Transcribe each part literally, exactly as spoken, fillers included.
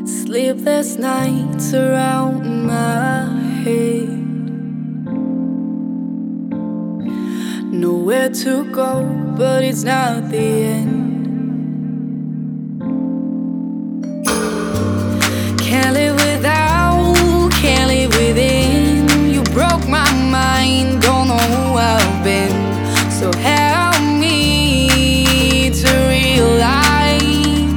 Sleepless nights around my head, nowhere to go, but it's not the end. Can't live without, can't live within. You broke my mind, don't know who I've been. So help me to realize,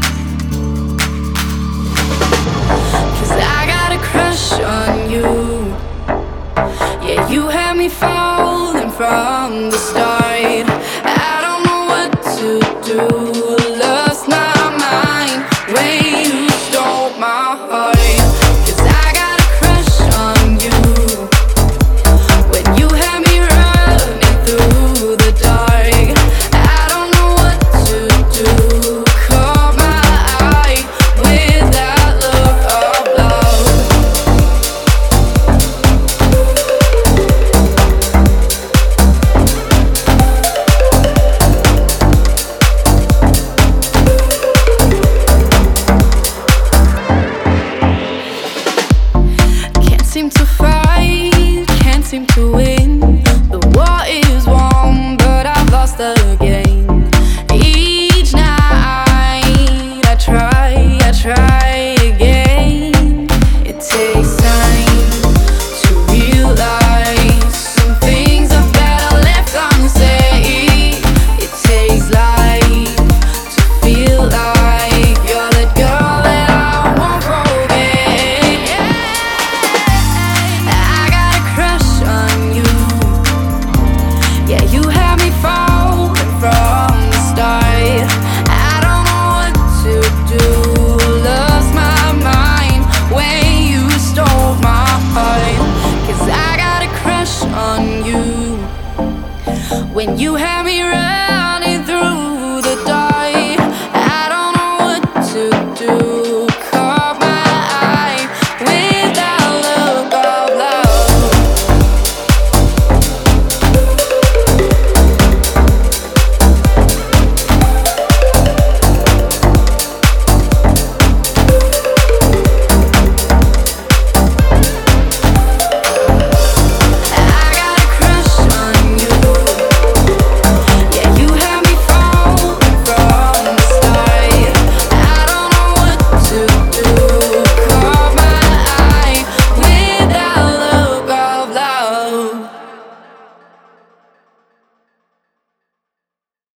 'cause I got a crush on you. Yeah, you had me falling from the start. I don't know what to do. Lost my mind when you stole my heart. 'Cause I got a crush on you. When you had me running through the dark, I don't know what to do. Caught my eye with that look of love. Can't seem to fight, can't seem to win. The war is won, but I've lost again. Each night I try, I try